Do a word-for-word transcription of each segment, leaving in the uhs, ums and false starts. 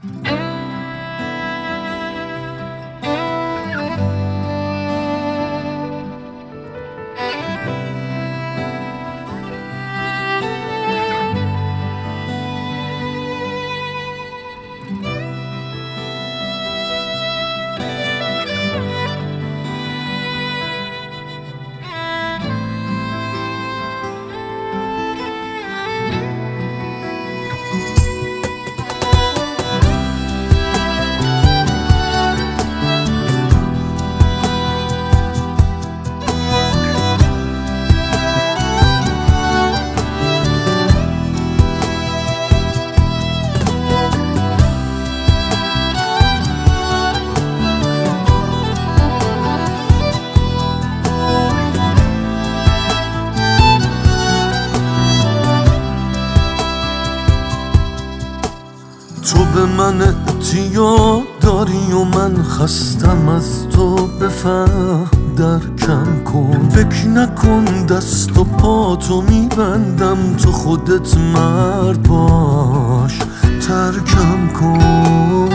تو به من اعتیاد داری و من خستم از تو، بفهم درکم کن. فکر نکن دست و پا تو میبندم، تو خودت مرد باش ترکم کن.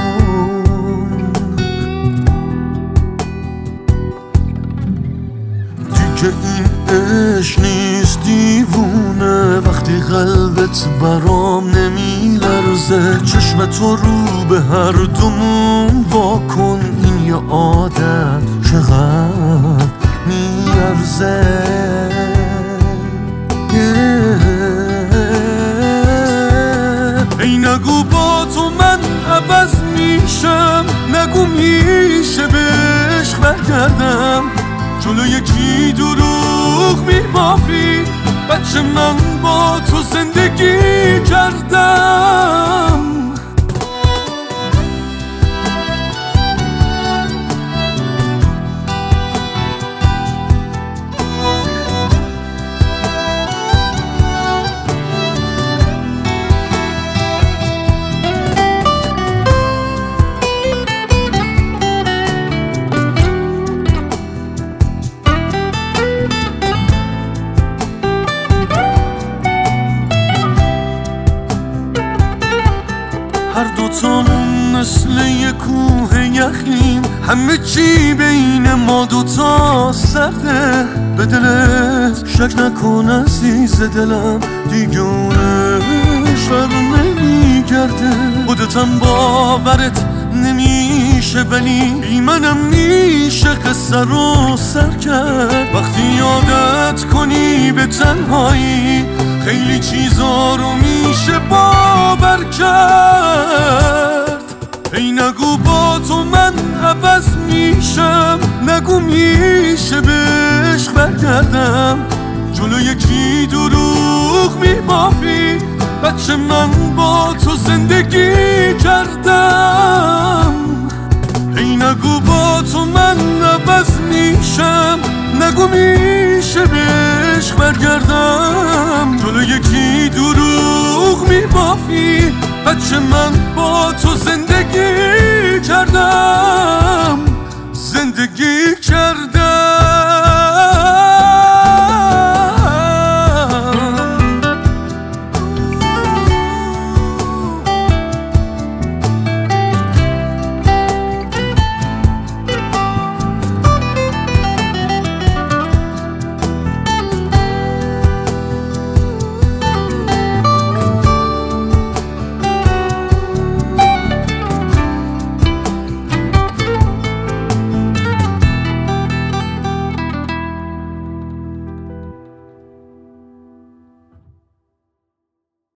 دیگه این عشق نیست دیوونه، وقتی قلبت برام نمیلرزه. چشم تو رو به هر دومون واکن، این یه عادت چقدر میارزه. ای نگو با تو من عوض میشم، نگو میشه به عشق برگردم. جلو یکی دروغ میبافی، بچه من با تو زندگی کردم. هر دوتامون مثل یه کوه یخیم، همه چی بین ما دوتا سرده. به دلت شک نکن عزیز دلم، دیگه اونش بر نمیگرده. خودتم باورت نمیشه ولی بی منم میشه قصه رو سر کرد. وقتی عادت کنی به تنهایی، خیلی چیزا رو میشه باور کرد. ای نگو با تو من عوض میشم، نگو میشه به عشق برگردم. جلو یکی دروغ میبافی، بچه من با تو زندگی کردم. ای نگو با تو من عوض میشم، نگو میشه به عشق برگردم. جلو یکی دروغ میبافی، بچه من با تو زندگی کردم، زندگی کردم.